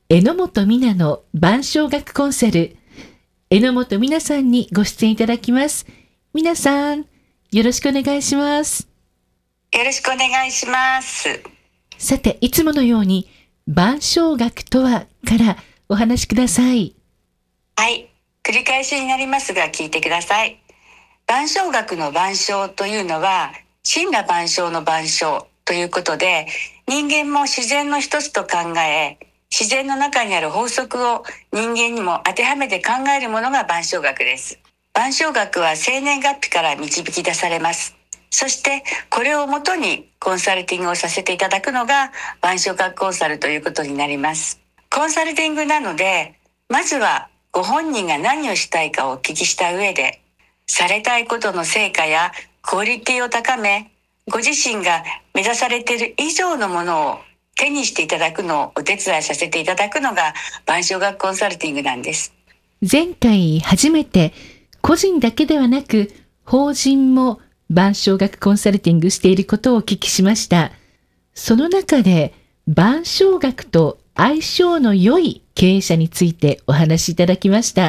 榎本美奈の伴唱学コンサル。榎本美奈さんにご出演いただきます。美奈さん、よろしくお願いします。 よろしくお願いします。 さて、いつものように伴唱学とはからお話しください。 はい、繰り返しになりますが聞いてください。伴唱学の伴唱というのは森羅万象の伴唱ということで、人間も自然の一つと考え、自然の中にある法則を人間にも当てはめて考えるものが伴唱学です。伴唱学は生年月日から導き出されます。そしてこれをもとにコンサルティングをさせていただくのが伴唱学コンサルということになります。コンサルティングなので、まずはご本人が何をしたいかをお聞きした上で、されたいことの成果やクオリティを高め、ご自身が目指されている以上のものを手にしていただくのをお手伝いさせていただくのが伴唱学コンサルティングなんです。 前回初めて個人だけではなく法人も伴唱学コンサルティングしていることをお聞きしました。その中で伴唱学と相性の良い経営者についてお話しいただきました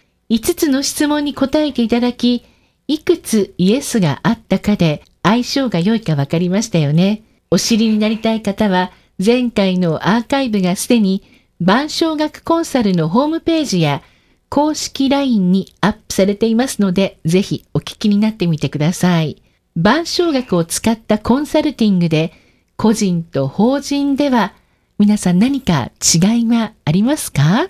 。5つの質問に答えていただき、いくつイエスがあったかで相性が良いか分かりましたよね。お知りになりたい方は前回のアーカイブがすでに伴唱学コンサルのホームページや公式 LINE にアップされていますので、ぜひお聞きになってみてください。伴唱学を使ったコンサルティングで個人と法人では皆さん何か違いはありますか？ はい、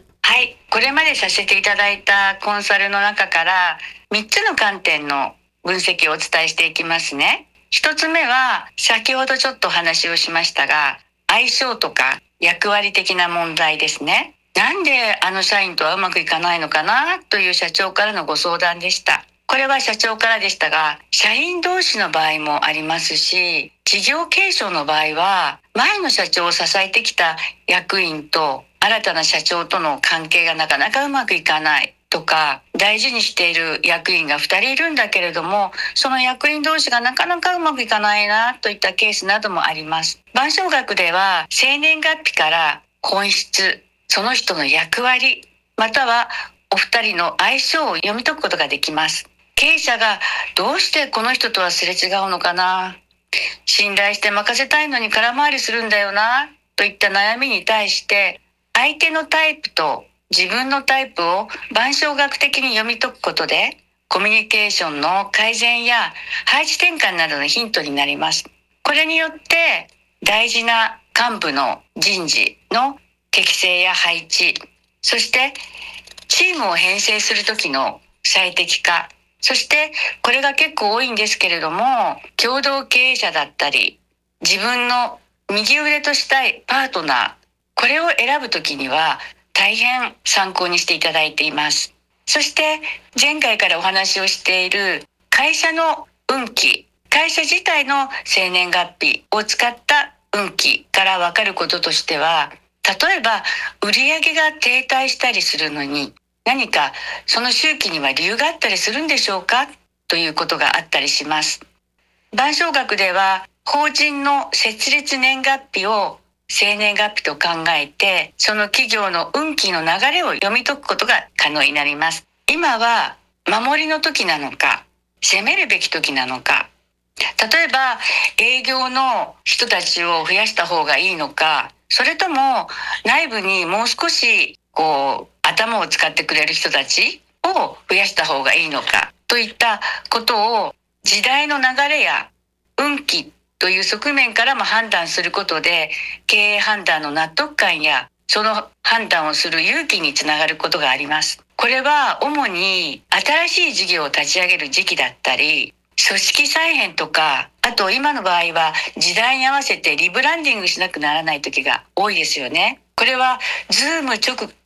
これまでさせていただいたコンサルの中から3つの観点の分析をお伝えしていきますね。1つ目は先ほどちょっとお話をしましたが、相性とか役割的な問題ですね。なんであの社員とはうまくいかないのかなという社長からのご相談でした。これは社長からでしたが、社員同士の場合もありますし、事業継承の場合は前の社長を支えてきた役員と新たな社長との関係がなかなかうまくいかないとか、大事にしている役員が2人いるんだけれども、その役員同士がなかなかうまくいかないなといったケースなどもあります。伴唱学では生年月日から本質、その人の役割、またはお二人の相性を読み解くことができます。経営者がどうしてこの人とはすれ違うのかな、信頼して任せたいのに空回りするんだよなといった悩みに対して、相手のタイプと自分のタイプを伴唱学的に読み解くことで、コミュニケーションの改善や配置転換などのヒントになります。これによって大事な幹部の人事の適正や配置、そしてチームを編成する時の最適化、そしてこれが結構多いんですけれども、共同経営者だったり自分の右腕としたいパートナー、これを選ぶときには大変参考にしていただいています。そして前回からお話をしている会社の運気、会社自体の生年月日を使った運気から分かることとしては、例えば売上が停滞したりするのに何かその周期には理由があったりするんでしょうかということがあったりします。伴唱学では法人の設立年月日を生年月日と考えて、その企業の運気の流れを読み解くことが可能になります。今は守りの時なのか、攻めるべき時なのか、例えば営業の人たちを増やした方がいいのか、それとも内部にもう少し頭を使ってくれる人たちを増やした方がいいのかといったことを、時代の流れや運気という側面からも判断することで、経営判断の納得感やその判断をする勇気につながることがあります。これは主に新しい事業を立ち上げる時期だったり、組織再編とか、あと今の場合は時代に合わせてリブランディングしなくならない時が多いですよね。これはズーム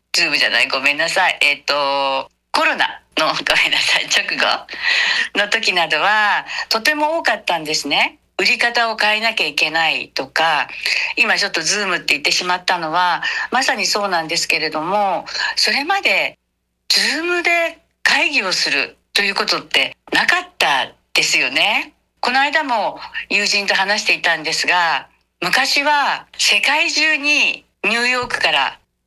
コロナの直後の時などはとても多かったんですね。売り方を変えなきゃいけないとか、今ちょっとズームって言ってしまったのはまさにそうなんですけれども、それまでズームで会議をするということってなかったですよね。この間も友人と話していたんですが、昔は世界中にニューヨークから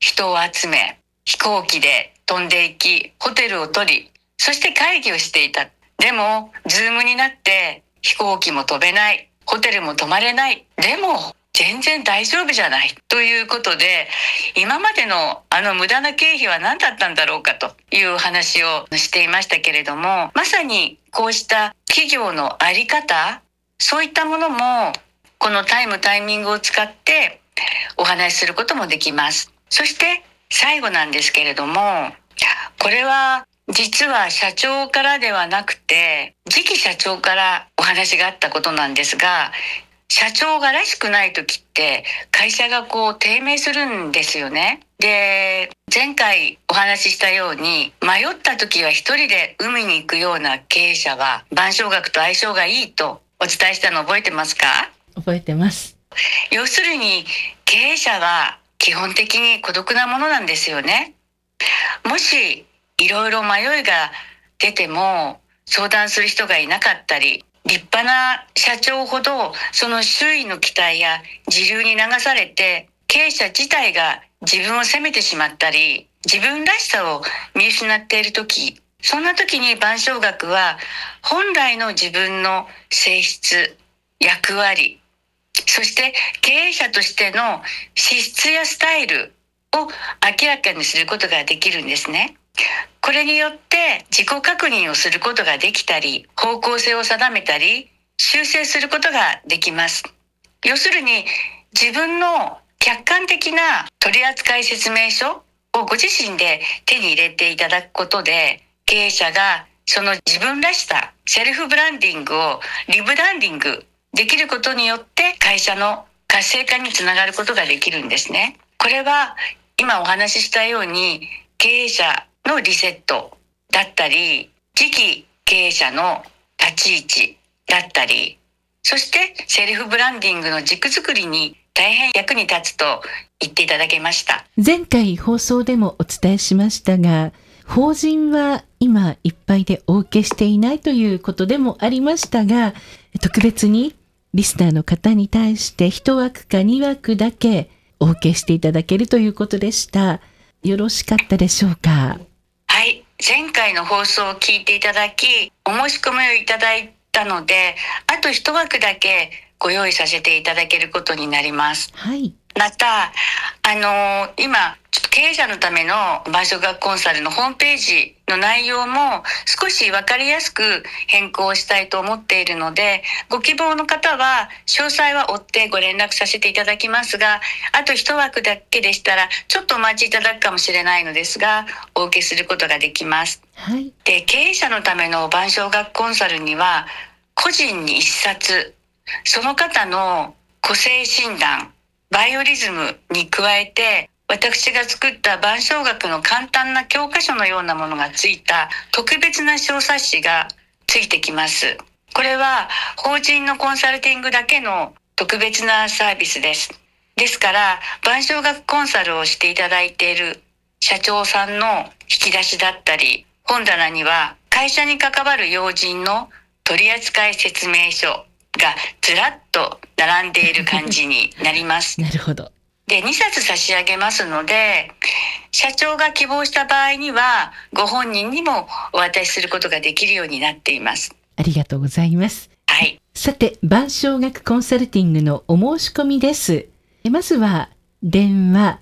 人を集め、飛行機で飛んでいき、ホテルを取り、そして会議をしていた。でも、ズームになって飛行機も飛べない、ホテルも泊まれない。でも、全然大丈夫じゃない。ということで、今までの無駄な経費は何だったんだろうかという話をしていましたけれども、まさにこうした企業のあり方、そういったものも、このタイミングを使ってお話しすることもできます。そして最後なんですけれども、これは実は社長からではなくて、次期社長からお話があったことなんですが、社長がらしくない時って会社が低迷するんですよね。で、前回お話ししたように、迷った時は一人で海に行くような経営者は伴償額と相性がいいとお伝えしたの覚えてますか？ 覚えてます。 要するに経営者は基本的に孤独なものなんですよね。もしいろいろ迷いが出ても相談する人がいなかったり、立派な社長ほどその周囲の期待や時流に流されて経営者自体が自分を責めてしまったり、自分らしさを見失っている時、そんな時に伴償額は本来の自分の性質、役割、そして経営者としての資質やスタイルを明らかにすることができるんですね。これによって自己確認をすることができたり、方向性を定めたり、修正することができます。要するに自分の客観的な取扱説明書をご自身で手に入れていただくことで、経営者がその自分らしさ、セルフブランディングをリブランディングできることによって会社の活性化につながることができるんですね。これは今お話ししたように経営者のリセットだったり、次期経営者の立ち位置だったり、そしてセルフブランディングの軸作りに大変役に立つと言っていただけました。 前回放送でもお伝えしましたが、法人は今いっぱいでお受けしていないということでもありましたが、特別にリスナーの方に対して1枠か2枠だけお受けしていただけるということでした。よろしかったでしょうか？ はい、前回の放送を聞いていただき、お申し込みをいただいたので、あと1枠だけご用意させていただけることになります。 はい。 また、今、ちょっと経営者のための伴償額コンサルのホームページの内容も少し分かりやすく変更したいと思っているので、ご希望の方は詳細は追ってご連絡させていただきますが、あと1枠だけでしたらちょっとお待ちいただくかもしれないのですが、お受けすることができます。 はい。 で、経営者のための伴償額コンサルには、個人に1冊、その方の個性診断、バイオリズムに加えて、私が作った伴償額の簡単な教科書のようなものがついた特別な小冊子がついてきます。これは法人のコンサルティングだけの特別なサービスです。ですから、伴償額コンサルをしていただいている社長さんの引き出しだったり、本棚には会社に関わる要人の取扱説明書がずらっと並んでいる感じになります。 なるほど。 で、2冊差し上げますので、社長が希望した場合にはご本人にもお渡しすることができるようになっています。 ありがとうございます。 はい。 さて、伴償額コンサルティングのお申し込みです。まずは電話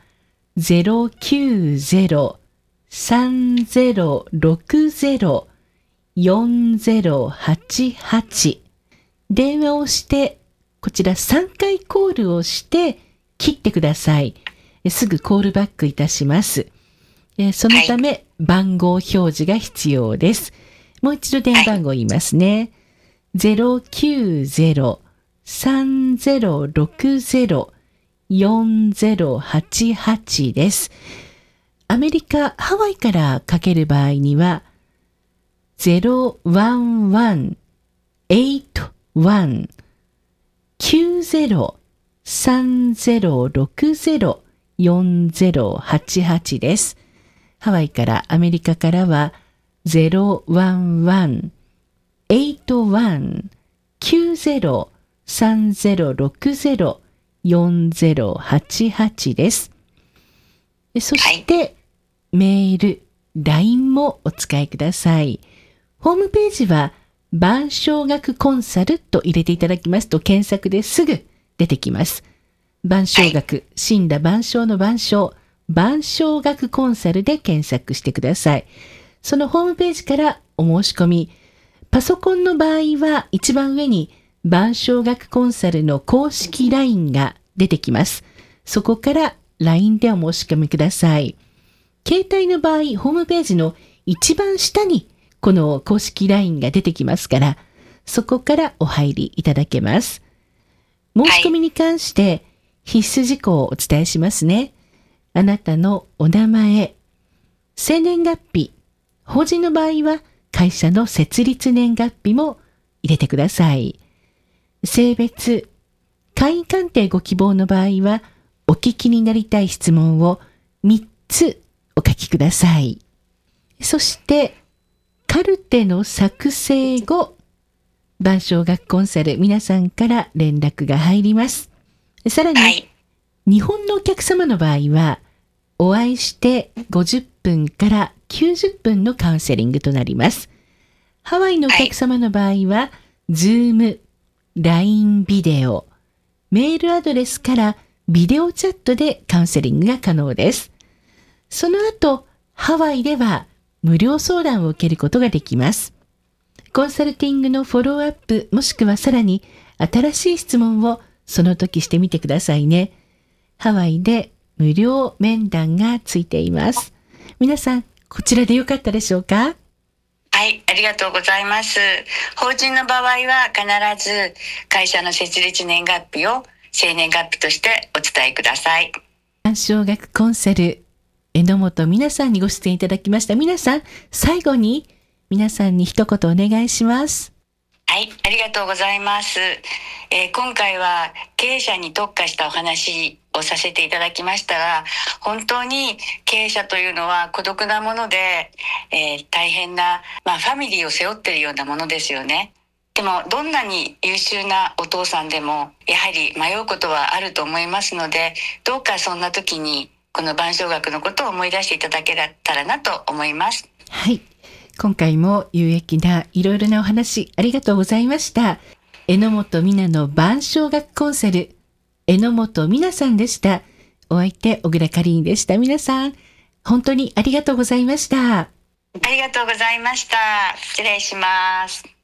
090-3060-4088 電話をしてこちら3回コールをして切ってください。すぐコールバックいたします。そのため番号表示が必要です。もう一度電話番号言いますね。090-3060-4088 です。アメリカ・ハワイからかける場合には011-81-90-3060-4088 です。ハワイからアメリカからは011-81-90-3060-4088 です。 そして、メール、LINE もお使いください。ホームページは、伴唱学コンサルと入れていただきますと検索ですぐ出てきます。伴唱学、死んだ伴唱の伴唱、伴唱学コンサルで検索してください。そのホームページからお申し込み、パソコンの場合は一番上に伴唱学コンサルの公式 LINE が出てきます。そこから LINE でお申し込みください。携帯の場合、ホームページの一番下にこの公式 LINE が出てきますから、そこからお入りいただけます。申し込みに関して必須事項をお伝えしますね。あなたのお名前、生年月日、法人の場合は会社の設立年月日も入れてください。性別、会員鑑定ご希望の場合はお聞きになりたい質問を3つお書きください。そしてカルテの作成後、伴唱学コンサル皆さんから連絡が入ります。さらに、日本のお客様の場合は、お会いして50分から90分のカウンセリングとなります。ハワイのお客様の場合は、Zoom、LINE ビデオ、メールアドレスからビデオチャットでカウンセリングが可能です。その後、ハワイでは無料相談を受けることができます。コンサルティングのフォローアップもしくはさらに新しい質問をその時してみてくださいね。ハワイで無料面談がついています。皆さん、こちらでよかったでしょうか？ はい、ありがとうございます。法人の場合は必ず会社の設立年月日を生年月日としてお伝えください。 伴唱学コンサル、榎本美奈さんにご出演いただきました。皆さん、最後に皆さんに一言お願いします。 はい、ありがとうございます。今回は経営者に特化したお話をさせていただきましたが、本当に経営者というのは孤独なもので、大変な、ファミリーを背負っているようなものですよね。でもどんなに優秀なお父さんでもやはり迷うことはあると思いますので、どうかそんな時にこの伴唱学のことを思い出していただけたらなと思います。 はい。今回も有益ないろいろなお話ありがとうございました。榎本美奈の伴唱学コンサル、榎本美奈さんでした。お相手、小倉かりんでした。皆さん、本当にありがとうございました。 ありがとうございました。失礼します。